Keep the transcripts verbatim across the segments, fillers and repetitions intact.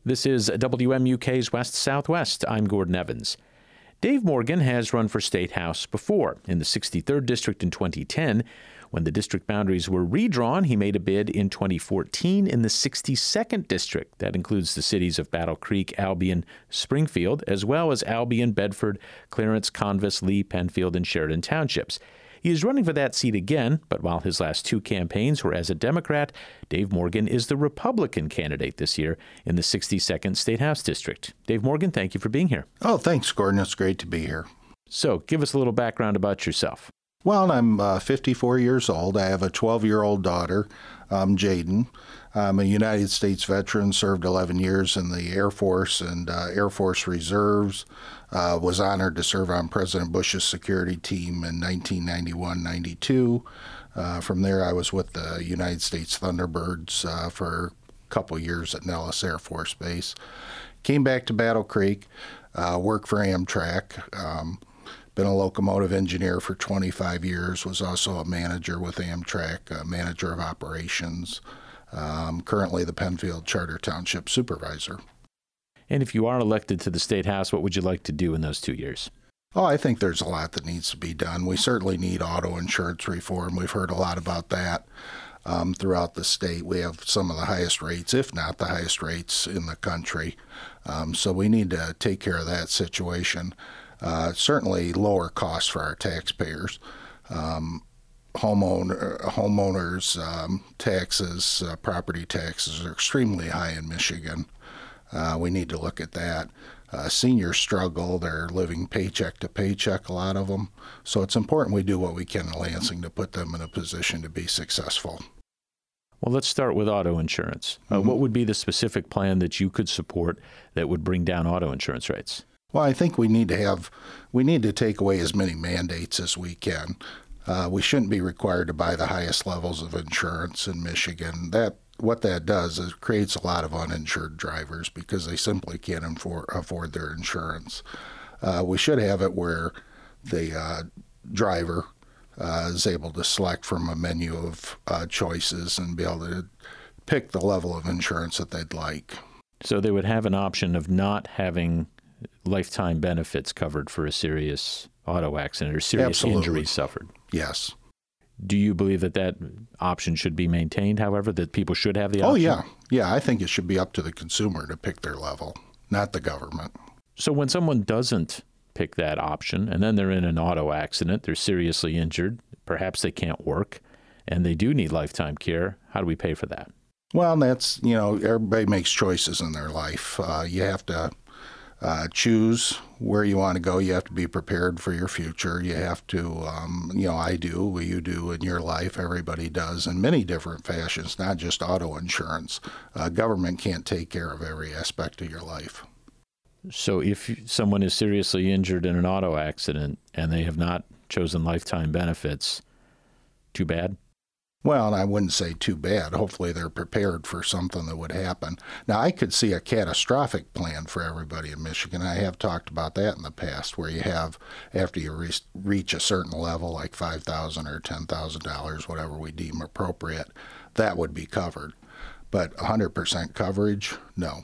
This is W M U K's West Southwest. I'm Gordon Evans. Dave Morgan has run for State House before. In the sixty-third District in twenty ten, when the district boundaries were redrawn, he made a bid in twenty fourteen in the sixty-second District. That includes the cities of Battle Creek, Albion, Springfield, as well as Albion, Bedford, Clarence, Convis, Lee, Penfield, and Sheridan Townships. He is running for that seat again, but while his last two campaigns were as a Democrat, Dave Morgan is the Republican candidate this year in the sixty-second State House District. Dave Morgan, thank you for being here. Oh, thanks, Gordon. It's great to be here. So, give us a little background about yourself. Well, I'm uh, fifty-four years old. I have a twelve-year-old daughter, um, Jaden. I'm a United States veteran, served eleven years in the Air Force and uh, Air Force Reserves. Uh, was honored to serve on President Bush's security team in nineteen ninety-one ninety-two. Uh, from there, I was with the United States Thunderbirds uh, for a couple years at Nellis Air Force Base. Came back to Battle Creek, uh, worked for Amtrak. Um, been a locomotive engineer for twenty-five years, was also a manager with Amtrak, a manager of operations. Um, currently the Penfield Charter Township supervisor. And if you are elected to the State House, what would you like to do in those two years? Oh, I think there's a lot that needs to be done. We certainly need auto insurance reform. We've heard a lot about that um, throughout the state. We have some of the highest rates, if not the highest rates in the country. Um, so we need to take care of that situation. Uh, certainly lower costs for our taxpayers. Um, homeowner, homeowners' um, taxes, uh, property taxes are extremely high in Michigan. Uh, we need to look at that. Uh, seniors struggle. They're living paycheck to paycheck, a lot of them. So it's important we do what we can in Lansing to put them in a position to be successful. Well, let's start with auto insurance. Uh, mm-hmm. What would be the specific plan that you could support that would bring down auto insurance rates? Well, I think we need to have, we need to take away as many mandates as we can. Uh, we shouldn't be required to buy the highest levels of insurance in Michigan. That What that does is it creates a lot of uninsured drivers because they simply can't afford, afford their insurance. Uh, we should have it where the uh, driver uh, is able to select from a menu of uh, choices and be able to pick the level of insurance that they'd like. So they would have an option of not having lifetime benefits covered for a serious auto accident or serious Absolutely. Injury suffered. Yes. Do you believe that that option should be maintained, however, that people should have the option? Oh, yeah. Yeah, I think it should be up to the consumer to pick their level, not the government. So when someone doesn't pick that option and then they're in an auto accident, they're seriously injured, perhaps they can't work, and they do need lifetime care, how do we pay for that? Well, that's, you know, everybody makes choices in their life. Uh, you have to Uh, choose where you want to go. You have to be prepared for your future. You have to, um, you know, I do, you do in your life, everybody does in many different fashions, not just auto insurance. Uh, government can't take care of every aspect of your life. So if someone is seriously injured in an auto accident and they have not chosen lifetime benefits, too bad? Well, and I wouldn't say too bad. Hopefully they're prepared for something that would happen. Now, I could see a catastrophic plan for everybody in Michigan. I have talked about that in the past, where you have, after you re- reach a certain level, like five thousand dollars or ten thousand dollars, whatever we deem appropriate, that would be covered. But one hundred percent coverage, no.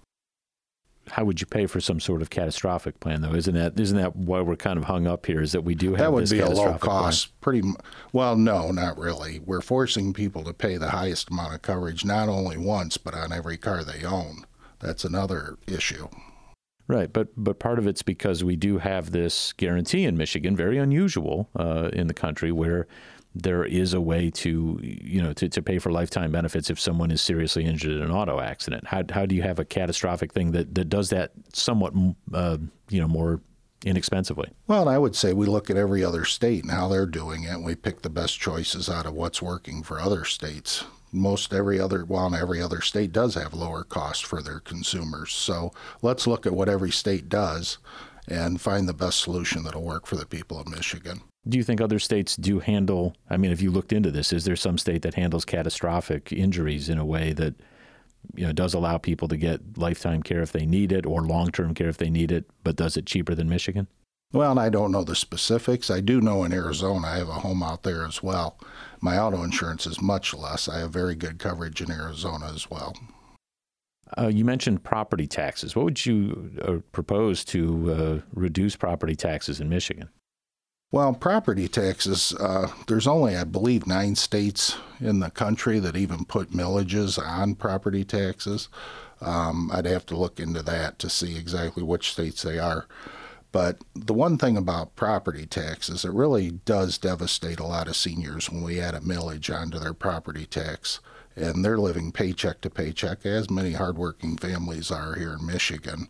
How would you pay for some sort of catastrophic plan, though? Isn't that isn't that why we're kind of hung up here? Is that we do have that would this be a low catastrophic cost? Plan? Pretty well, no, not really. We're forcing people to pay the highest amount of coverage, not only once, but on every car they own. That's another issue. Right, but but part of it's because we do have this guarantee in Michigan, very unusual uh, in the country, where there is a way to, you know, to, to pay for lifetime benefits if someone is seriously injured in an auto accident. How how do you have a catastrophic thing that, that does that somewhat, uh, you know, more inexpensively? Well, I would say we look at every other state and how they're doing it, and we pick the best choices out of what's working for other states. Most every other, well, every other state does have lower costs for their consumers. So let's look at what every state does and find the best solution that'll work for the people of Michigan. Do you think other states do handle, I mean, if you looked into this, is there some state that handles catastrophic injuries in a way that, you know, does allow people to get lifetime care if they need it or long-term care if they need it, but does it cheaper than Michigan? Well, and I don't know the specifics. I do know in Arizona, I have a home out there as well. My auto insurance is much less. I have very good coverage in Arizona as well. Uh, you mentioned property taxes. What would you uh, propose to uh, reduce property taxes in Michigan? Well, property taxes, uh, there's only, I believe, nine states in the country that even put millages on property taxes. Um, I'd have to look into that to see exactly which states they are. But the one thing about property taxes, it really does devastate a lot of seniors when we add a millage onto their property tax. And they're living paycheck to paycheck, as many hardworking families are here in Michigan.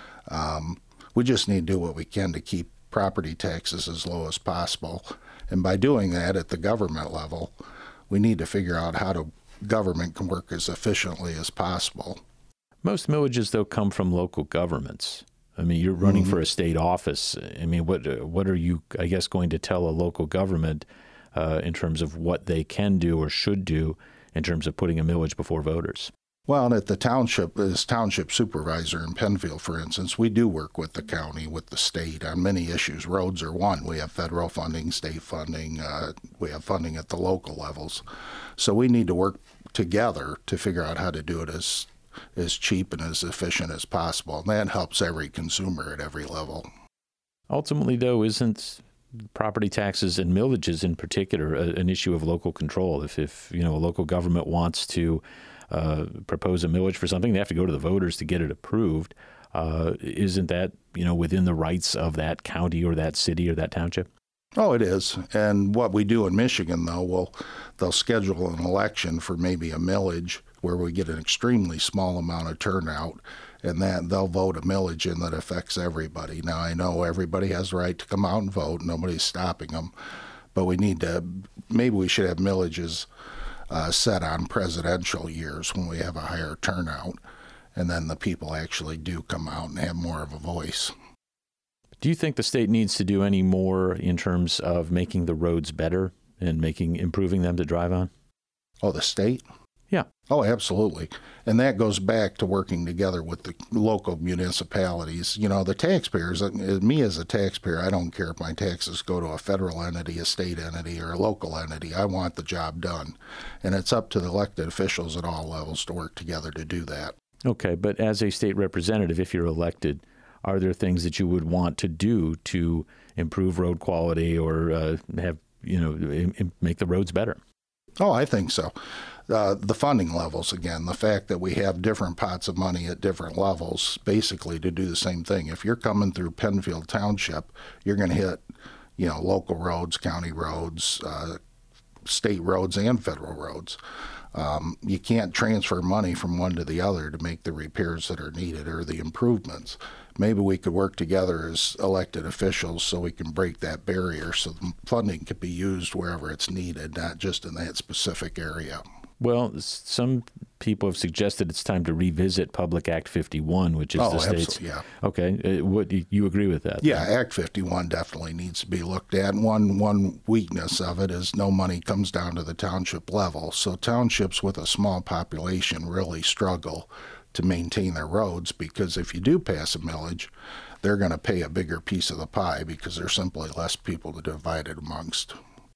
Um, we just need to do what we can to keep property taxes as low as possible. And by doing that at the government level, we need to figure out how to government can work as efficiently as possible. Most millages, though, come from local governments. I mean, you're running Mm-hmm. for a state office. I mean, what what are you, I guess, going to tell a local government uh, in terms of what they can do or should do in terms of putting a millage before voters? Well, at the township, as township supervisor in Penfield, for instance, we do work with the county, with the state on many issues. Roads are one. We have federal funding, state funding. Uh, we have funding at the local levels. So we need to work together to figure out how to do it as as cheap and as efficient as possible. And that helps every consumer at every level. Ultimately, though, isn't property taxes and millages in particular a, an issue of local control? If, if you know, a local government wants to uh, propose a millage for something, they have to go to the voters to get it approved. Uh, isn't that, you know, within the rights of that county or that city or that township? Oh, it is. And what we do in Michigan, though, we'll, they'll schedule an election for maybe a millage where we get an extremely small amount of turnout, and that they'll vote a millage in that affects everybody. Now, I know everybody has the right to come out and vote. Nobody's stopping them. But we need to, maybe we should have millages uh, set on presidential years when we have a higher turnout, and then the people actually do come out and have more of a voice. Do you think the state needs to do any more in terms of making the roads better and making improving them to drive on? Oh, the state? Yeah. Oh, absolutely. And that goes back to working together with the local municipalities. You know, the taxpayers, me as a taxpayer, I don't care if my taxes go to a federal entity, a state entity, or a local entity. I want the job done. And it's up to the elected officials at all levels to work together to do that. Okay, but as a state representative, if you're elected, are there things that you would want to do to improve road quality or uh, have, you know, im- make the roads better? Oh, I think so. Uh, the funding levels, again, the fact that we have different pots of money at different levels, basically to do the same thing. If you're coming through Penfield Township, you're going to hit, you know, local roads, county roads, uh, state roads, and federal roads. Um, you can't transfer money from one to the other to make the repairs that are needed or the improvements. Maybe we could work together as elected officials so we can break that barrier so the funding could be used wherever it's needed, not just in that specific area. Well, some people have suggested it's time to revisit Public Act fifty-one, which is oh, the state's. Absolutely, yeah. Okay, uh, what you agree with that? Yeah, then? Act fifty-one definitely needs to be looked at. One one weakness of it is no money comes down to the township level. So townships with a small population really struggle to maintain their roads because if you do pass a millage, they're going to pay a bigger piece of the pie because there's simply less people to divide it amongst.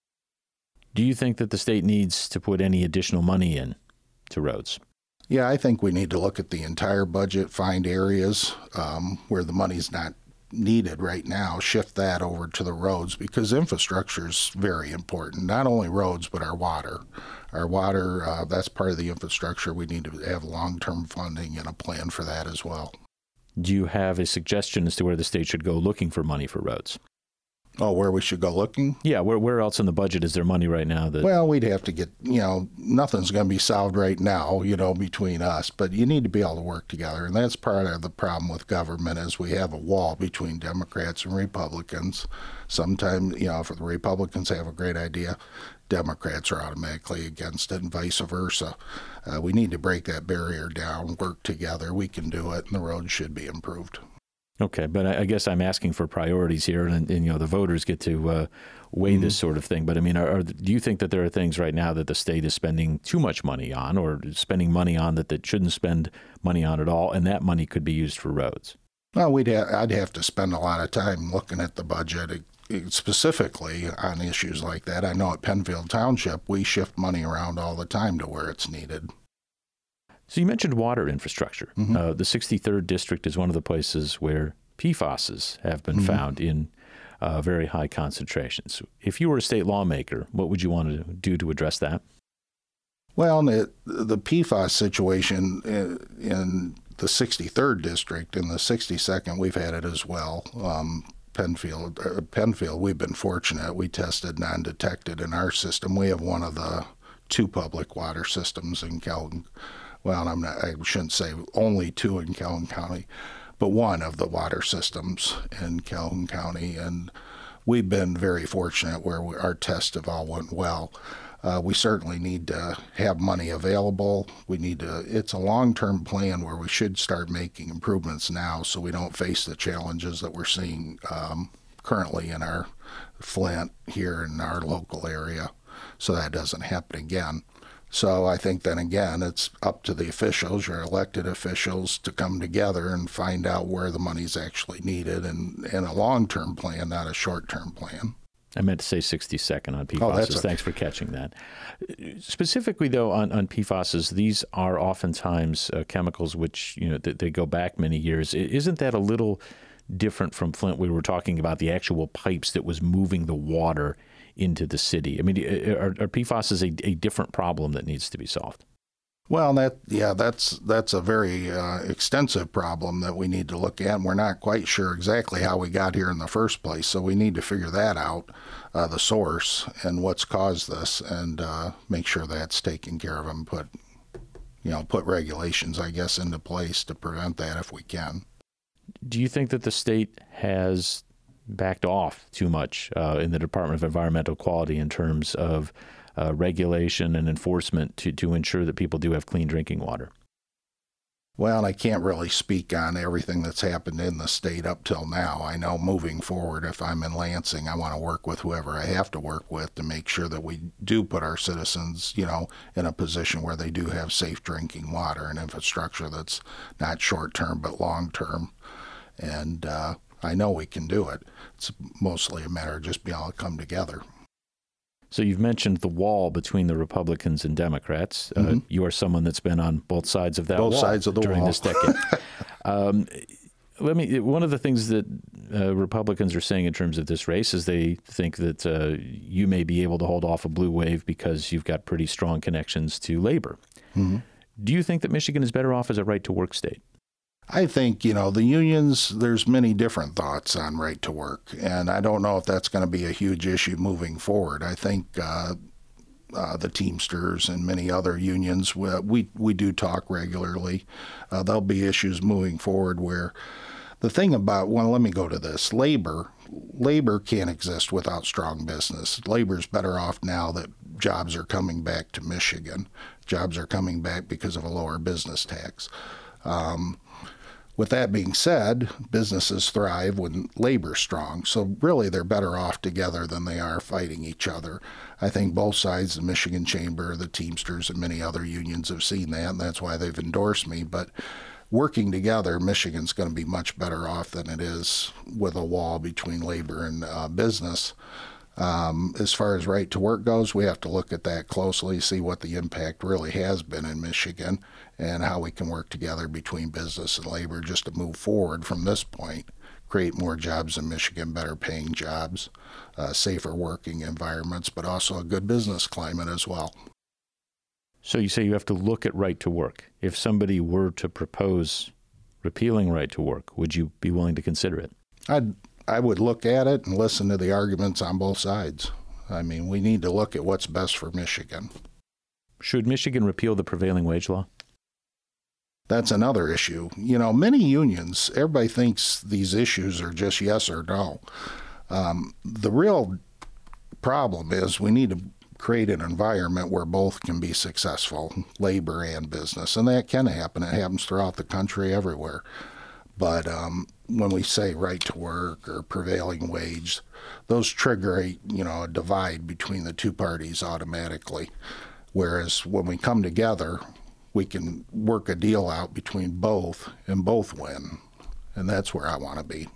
Do you think that the state needs to put any additional money in to roads? Yeah, I think we need to look at the entire budget, find areas um, where the money's not needed right now, shift that over to the roads because infrastructure is very important. Not only roads, but our water. Our water, uh, that's part of the infrastructure. We need to have long-term funding and a plan for that as well. Do you have a suggestion as to where the state should go looking for money for roads? Oh, where we should go looking? Yeah, where where else in the budget is there money right now? That Well, we'd have to get, you know, nothing's going to be solved right now, you know, between us, but you need to be able to work together. And that's part of the problem with government is we have a wall between Democrats and Republicans. Sometimes, you know, if the Republicans have a great idea, Democrats are automatically against it and vice versa. Uh, we need to break that barrier down, work together. We can do it, and the road should be improved. Okay, but I, I guess I'm asking for priorities here, and, and you know the voters get to uh, weigh mm-hmm. this sort of thing. But I mean, are, are, do you think that there are things right now that the state is spending too much money on, or spending money on that that shouldn't spend money on at all, and that money could be used for roads? Well, we'd ha- I'd have to spend a lot of time looking at the budget, specifically on issues like that. I know at Penfield Township, we shift money around all the time to where it's needed. So you mentioned water infrastructure. Mm-hmm. Uh, the sixty-third District is one of the places where P FASs have been mm-hmm. found in uh, very high concentrations. If you were a state lawmaker, what would you want to do to address that? Well, the, the P FAS situation in, in the sixty-third District, in the sixty-second, we've had it as well. Um, Penfield, uh, Penfield, we've been fortunate. We tested non-detected in our system. We have one of the two public water systems in Calhoun. Well, I'm not, I shouldn't say only two in Calhoun County, but one of the water systems in Calhoun County. And we've been very fortunate where we, our tests have all went well. Uh, we certainly need to have money available. We need to, it's a long-term plan where we should start making improvements now so we don't face the challenges that we're seeing um, currently in our Flint here in our local area, so that doesn't happen again. So I think then again, it's up to the officials, your elected officials, to come together and find out where the money's actually needed, and, and a long-term plan, not a short-term plan. I meant to say sixty-second on P FASs. Oh, that's okay. Thanks for catching that. Specifically, though, on, on P FASs, these are oftentimes uh, chemicals which, you know, they, they go back many years. Isn't that a little different from Flint? We were talking about the actual pipes that was moving the water into the city. I mean, are, are P FASs a, a different problem that needs to be solved? Well, that yeah, that's that's a very uh, extensive problem that we need to look at. And we're not quite sure exactly how we got here in the first place, so we need to figure that out, uh, the source and what's caused this, and uh, make sure that's taken care of and put, you know, put regulations, I guess, into place to prevent that if we can. Do you think that the state has backed off too much uh, in the Department of Environmental Quality in terms of Uh, regulation and enforcement to, to ensure that people do have clean drinking water? Well, I can't really speak on everything that's happened in the state up till now. I know moving forward, if I'm in Lansing, I want to work with whoever I have to work with to make sure that we do put our citizens, you know, in a position where they do have safe drinking water and infrastructure that's not short-term but long-term. And uh, I know we can do it. It's mostly a matter of just being able to come together. So you've mentioned the wall between the Republicans and Democrats. Uh, mm-hmm. You are someone that's been on both sides of that both wall sides of the during wall. this decade. um, let me. One of the things that uh, Republicans are saying in terms of this race is they think that uh, you may be able to hold off a blue wave because you've got pretty strong connections to labor. Mm-hmm. Do you think that Michigan is better off as a right-to-work state? I think, you know, the unions, there's many different thoughts on right to work, and I don't know if that's going to be a huge issue moving forward. I think uh, uh, the Teamsters and many other unions, we we, we do talk regularly. Uh, there'll be issues moving forward where the thing about, well, let me go to this. Labor, labor can't exist without strong business. Labor's better off now that jobs are coming back to Michigan. Jobs are coming back because of a lower business tax. Um, With that being said, businesses thrive when labor's strong. So really, they're better off together than they are fighting each other. I think both sides, the Michigan Chamber, the Teamsters, and many other unions have seen that, and that's why they've endorsed me. But working together, Michigan's going to be much better off than it is with a wall between labor and uh, business. Um, as far as right to work goes, we have to look at that closely, see what the impact really has been in Michigan and how we can work together between business and labor just to move forward from this point, create more jobs in Michigan, better paying jobs, uh, safer working environments, but also a good business climate as well. So you say you have to look at right to work. If somebody were to propose repealing right to work, would you be willing to consider it? I'd I would look at it and listen to the arguments on both sides. I mean, we need to look at what's best for Michigan. Should Michigan repeal the prevailing wage law? That's another issue. You know, many unions, everybody thinks these issues are just yes or no. Um, the real problem is we need to create an environment where both can be successful, labor and business. And that can happen. It happens throughout the country, everywhere. But um, when we say right to work or prevailing wage, those trigger a, you know, a divide between the two parties automatically. Whereas when we come together, we can work a deal out between both and both win. And that's where I want to be.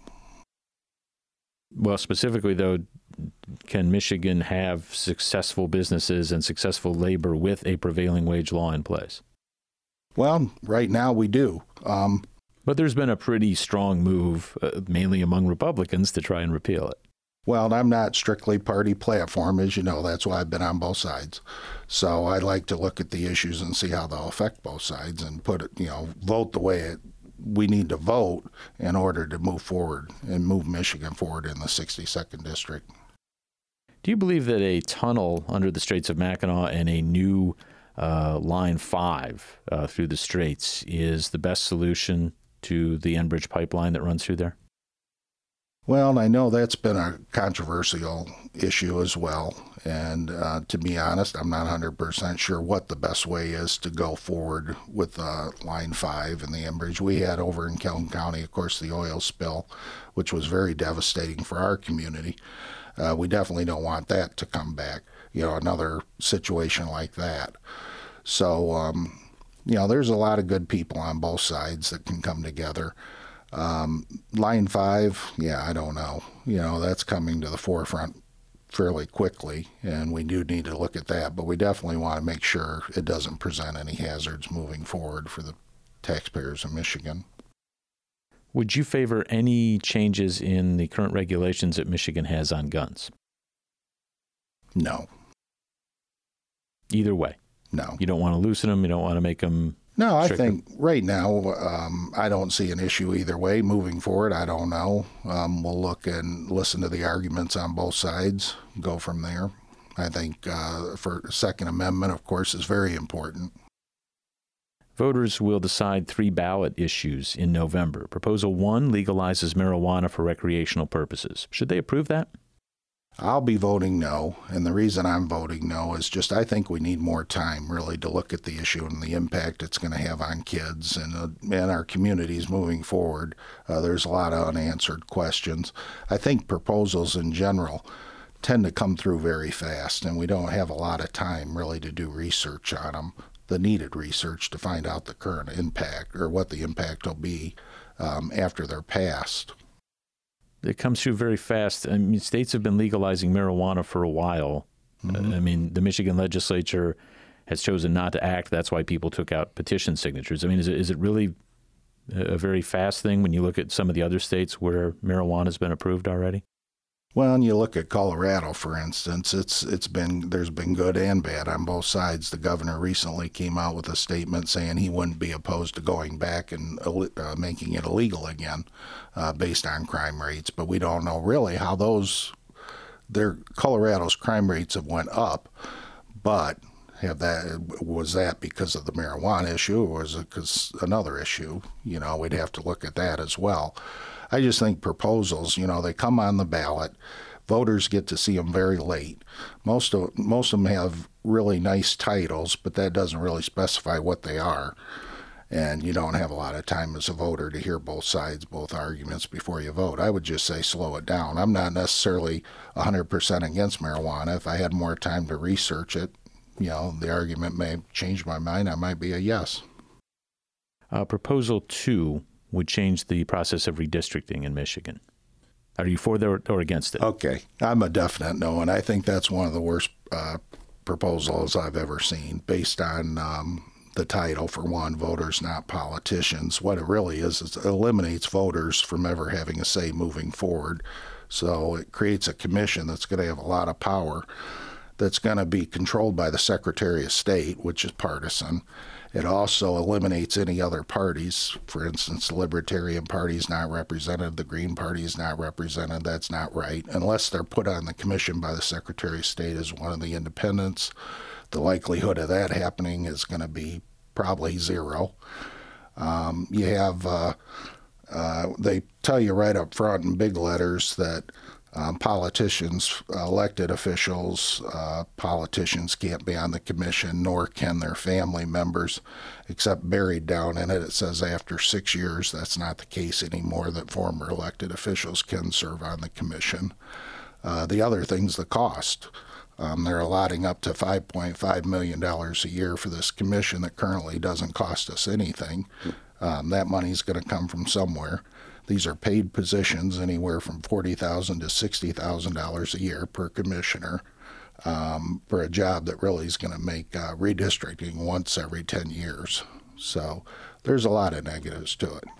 Well, specifically, though, can Michigan have successful businesses and successful labor with a prevailing wage law in place? Well, right now we do. Um, but there's been a pretty strong move, uh, mainly among Republicans, to try and repeal it. Well, I'm not strictly party platform, as you know. That's why I've been on both sides. So I like to look at the issues and see how they'll affect both sides and put it, you know, vote the way it, we need to vote in order to move forward and move Michigan forward in the sixty-second district. Do you believe that a tunnel under the Straits of Mackinac and a new uh, Line five uh, through the Straits is the best solution to the Enbridge pipeline that runs through there? Well, I know that's been a controversial issue as well. And uh, to be honest, I'm not one hundred percent sure what the best way is to go forward with uh, Line five and the Enbridge. We had over in Calhoun County, of course, the oil spill, which was very devastating for our community. Uh, we definitely don't want that to come back, you know, another situation like that. So, um, you know, there's a lot of good people on both sides that can come together. Um, Line five, yeah, I don't know. You know, that's coming to the forefront fairly quickly, and we do need to look at that, but we definitely want to make sure it doesn't present any hazards moving forward for the taxpayers of Michigan. Would you favor any changes in the current regulations that Michigan has on guns? No. Either way? No. You don't want to loosen them? You don't want to make them No, I stricter? think right now um, I don't see an issue either way. Moving forward, I don't know. Um, we'll look and listen to the arguments on both sides, go from there. I think uh, for Second Amendment, of course, is very important. Voters will decide three ballot issues in November. Proposal one legalizes marijuana for recreational purposes. Should they approve that? I'll be voting no, and the reason I'm voting no is just I think we need more time really to look at the issue and the impact it's going to have on kids and, uh, and our communities moving forward. Uh, there's a lot of unanswered questions. I think proposals in general tend to come through very fast, and we don't have a lot of time really to do research on them, the needed research to find out the current impact or what the impact will be um, after they're passed. It comes through very fast. I mean, states have been legalizing marijuana for a while. Mm-hmm. I mean, the Michigan legislature has chosen not to act. That's why people took out petition signatures. I mean, is it is it really a very fast thing when you look at some of the other states where marijuana has been approved already? Well, and you look at Colorado, for instance, it's it's been there's been good and bad on both sides. The governor recently came out with a statement saying he wouldn't be opposed to going back and uh, making it illegal again, uh, based on crime rates. But we don't know really how those their Colorado's crime rates have went up. But have that was that because of the marijuana issue, or was it because another issue? You know, we'd have to look at that as well. I just think proposals, you know, they come on the ballot. Voters get to see them very late. Most of most of them have really nice titles, but that doesn't really specify what they are. And you don't have a lot of time as a voter to hear both sides, both arguments before you vote. I would just say slow it down. I'm not necessarily one hundred percent against marijuana. If I had more time to research it, you know, the argument may change my mind. I might be a yes. Uh, proposal two would change the process of redistricting in Michigan. Are you for that or against it? Okay. I'm a definite no, and I think that's one of the worst uh, proposals I've ever seen, based on um, the title, for one, voters, not politicians. What it really is, is it eliminates voters from ever having a say moving forward. So it creates a commission that's going to have a lot of power, that's going to be controlled by the Secretary of State, which is partisan. It also eliminates any other parties. For instance, the Libertarian Party is not represented, the Green Party is not represented. That's not right. Unless they're put on the commission by the Secretary of State as one of the independents, the likelihood of that happening is going to be probably zero. Um, you have, uh, uh, they tell you right up front in big letters that Um, politicians, elected officials, uh, politicians can't be on the commission, nor can their family members, except buried down in it. It says after six years, that's not the case anymore, that former elected officials can serve on the commission. Uh, the other thing's the cost. Um, they're allotting up to five point five million dollars a year for this commission that currently doesn't cost us anything. Um, that money's going to come from somewhere. These are paid positions, anywhere from forty thousand dollars to sixty thousand dollars a year per commissioner, um, for a job that really is going to make uh, redistricting once every ten years. So there's a lot of negatives to it.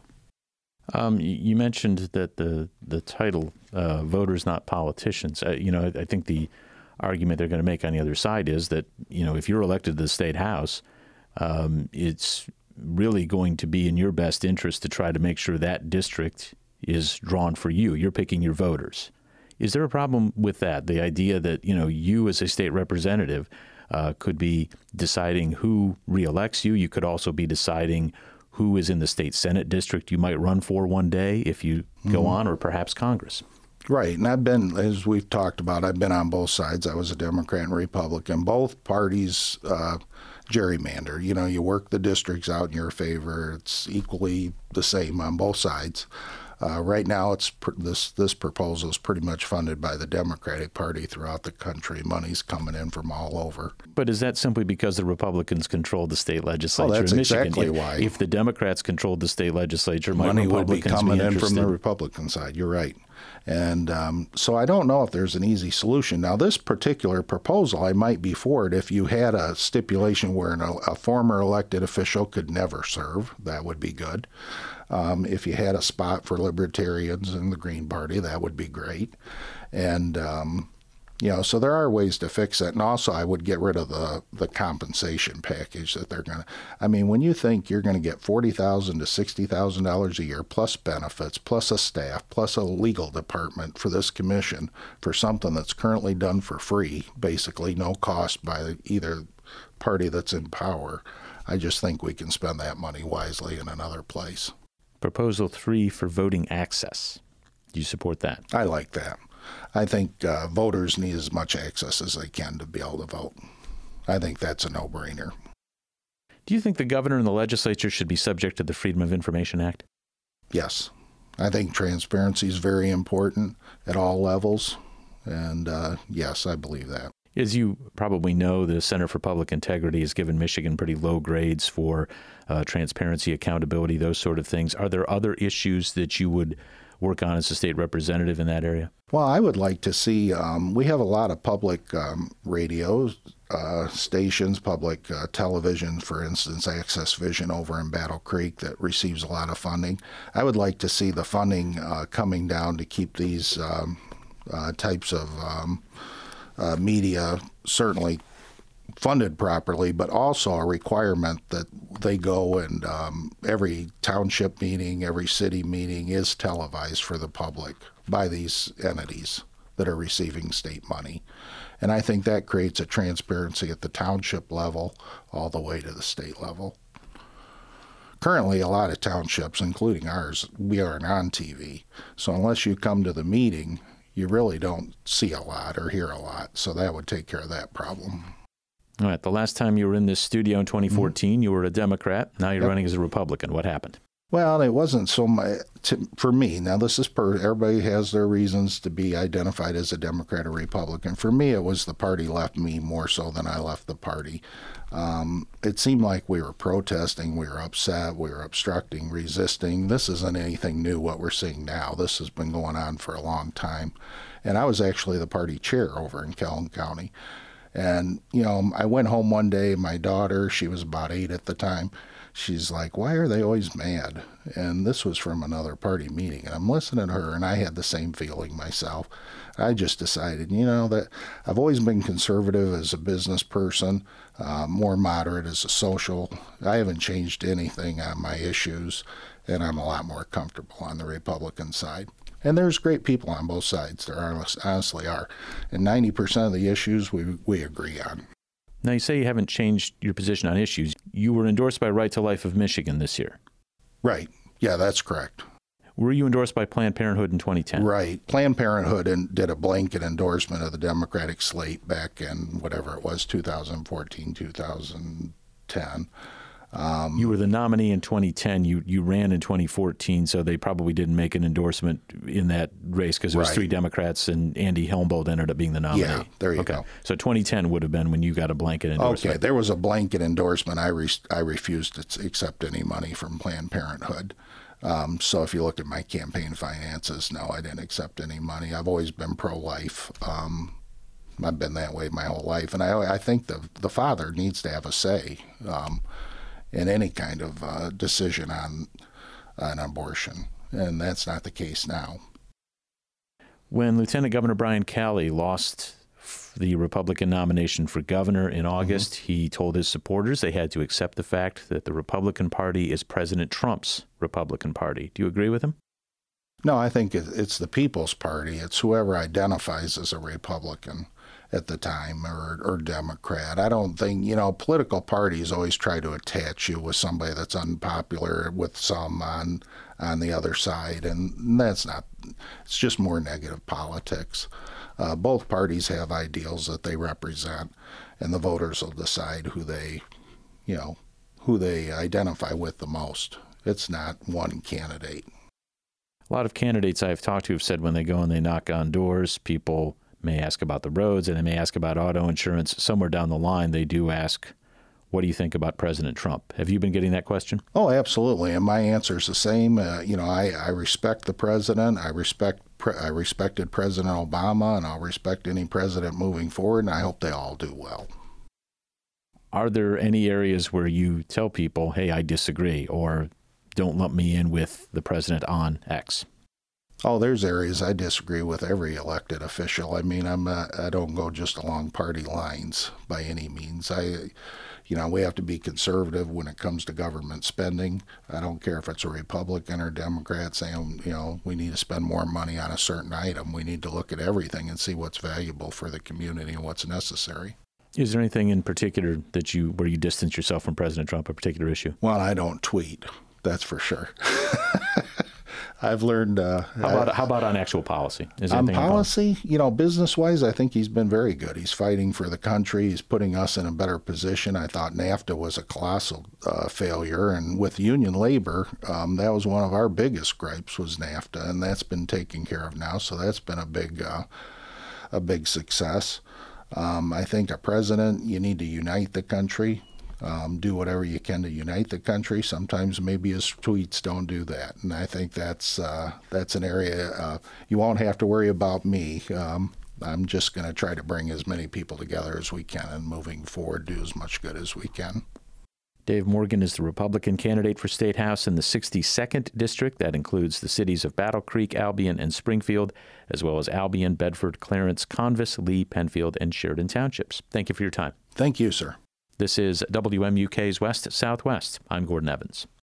Um, you mentioned that the the title, uh, voters not politicians. Uh, you know, I think the argument they're going to make on the other side is that, you know, if you're elected to the state house, um, it's really going to be in your best interest to try to make sure that district is drawn for you. You're picking your voters. Is there a problem with that? The idea that, you know, you as a state representative uh, could be deciding who reelects you. You could also be deciding who is in the state Senate district you might run for one day if you mm-hmm. go on, or perhaps Congress. Right. And I've been, as we've talked about, I've been on both sides. I was a Democrat and Republican. Both parties uh, gerrymander. You know, you work the districts out in your favor. It's equally the same on both sides. Uh, right now, it's pr- this this proposal is pretty much funded by the Democratic Party throughout the country. Money's coming in from all over. But is that simply because the Republicans control the state legislature oh, that's in Michigan? Exactly if, why. If the Democrats controlled the state legislature, might money Republicans would be coming be in from the interested? Republican side. You're right. And um, so I don't know if there's an easy solution. Now, this particular proposal, I might be for it if you had a stipulation where an, a former elected official could never serve. That would be good. Um, if you had a spot for libertarians in the Green Party, that would be great. And, um, you know, so there are ways to fix it. And also, I would get rid of the, the compensation package that they're going to. I mean, when you think you're going to get forty thousand dollars to sixty thousand dollars a year, plus benefits, plus a staff, plus a legal department for this commission for something that's currently done for free, basically no cost by either party that's in power, I just think we can spend that money wisely in another place. Proposal three for voting access. Do you support that? I like that. I think uh, voters need as much access as they can to be able to vote. I think that's a no-brainer. Do you think the governor and the legislature should be subject to the Freedom of Information Act? Yes. I think transparency is very important at all levels. And uh, yes, I believe that. As you probably know, the Center for Public Integrity has given Michigan pretty low grades for uh, transparency, accountability, those sort of things. Are there other issues that you would work on as a state representative in that area? Well, I would like to see, um, we have a lot of public um, radio uh, stations, public uh, television, for instance, Access Vision over in Battle Creek that receives a lot of funding. I would like to see the funding uh, coming down to keep these um, uh, types of um, uh, media certainly funded properly, but also a requirement that they go and um, every township meeting, every city meeting is televised for the public by these entities that are receiving state money. And I think that creates a transparency at the township level all the way to the state level. Currently, a lot of townships, including ours, we aren't on T V. So unless you come to the meeting, you really don't see a lot or hear a lot. So that would take care of that problem. All right. The last time you were in this studio in twenty fourteen, mm-hmm. you were a Democrat. Now you're yep. running as a Republican. What happened? Well, it wasn't so much to, for me. Now, this is per everybody has their reasons to be identified as a Democrat or Republican. For me, it was the party left me more so than I left the party. Um, it seemed like we were protesting, we were upset, we were obstructing, resisting. This isn't anything new, what we're seeing now. This has been going on for a long time. And I was actually the party chair over in Calhoun County. And, you know, I went home one day, my daughter, she was about eight at the time, she's like, why are they always mad? And this was from another party meeting. And I'm listening to her, and I had the same feeling myself. I just decided, you know, that I've always been conservative as a business person, uh, more moderate as a social. I haven't changed anything on my issues, and I'm a lot more comfortable on the Republican side. And there's great people on both sides. There honestly are. And ninety percent of the issues we we agree on. Now, you say you haven't changed your position on issues. You were endorsed by Right to Life of Michigan this year. Right. Yeah, that's correct. Were you endorsed by Planned Parenthood in twenty ten? Right. Planned Parenthood in, did a blanket endorsement of the Democratic slate back in whatever it was, two thousand fourteen, two thousand ten. Um, you were the nominee in twenty ten. You you ran in twenty fourteen, so they probably didn't make an endorsement in that race because it was right. three Democrats, and Andy Helmbold ended up being the nominee. Yeah, there you okay. go. So twenty ten would have been when you got a blanket endorsement. Okay, there was a blanket endorsement. I re- I refused to accept any money from Planned Parenthood. Um, so if you look at my campaign finances, no, I didn't accept any money. I've always been pro-life. Um, I've been that way my whole life, and I I think the the father needs to have a say. Um, in any kind of uh, decision on on abortion, and that's not the case now. When Lieutenant Governor Brian Calley lost the Republican nomination for governor in August, mm-hmm. he told his supporters they had to accept the fact that the Republican Party is President Trump's Republican Party. Do you agree with him? No, I think it's the People's Party. It's whoever identifies as a Republican at the time or, or Democrat. I don't think, you know, political parties always try to attach you with somebody that's unpopular with some on on the other side, and that's not, it's just more negative politics. Uh, both parties have ideals that they represent, and the voters will decide who they, you know, who they identify with the most. It's not one candidate. A lot of candidates I've talked to have said when they go and they knock on doors, people may ask about the roads and they may ask about auto insurance. Somewhere down the line, they do ask, what do you think about President Trump? Have you been getting that question? Oh, absolutely. And my answer is the same. Uh, you know, I, I respect the president. I respect pre- I respected President Obama, and I'll respect any president moving forward, and I hope they all do well. Are there any areas where you tell people, hey, I disagree, or don't lump me in with the president on X? Oh, there's areas I disagree with every elected official. I mean, I'm not, I don't go just along party lines by any means. I, you know, we have to be conservative when it comes to government spending. I don't care if it's a Republican or Democrat saying, you know, we need to spend more money on a certain item. We need to look at everything and see what's valuable for the community and what's necessary. Is there anything in particular that you, where you distance yourself from President Trump, a particular issue? Well, I don't tweet. That's for sure. I've learned. Uh, how about how about on actual policy? Is on policy, you know, business-wise, I think he's been very good. He's fighting for the country. He's putting us in a better position. I thought NAFTA was a colossal uh, failure, and with union labor, um, that was one of our biggest gripes was NAFTA, and that's been taken care of now. So that's been a big, uh, a big success. Um, I think a president, you need to unite the country. Um, do whatever you can to unite the country. Sometimes maybe his tweets don't do that, and I think that's uh, that's an area uh, you won't have to worry about me. Um, I'm just going to try to bring as many people together as we can, and moving forward, do as much good as we can. Dave Morgan is the Republican candidate for State House in the sixty-second District. That includes the cities of Battle Creek, Albion, and Springfield, as well as Albion, Bedford, Clarence, Convis, Lee, Penfield, and Sheridan Townships. Thank you for your time. Thank you, sir. This is W M U K's West Southwest. I'm Gordon Evans.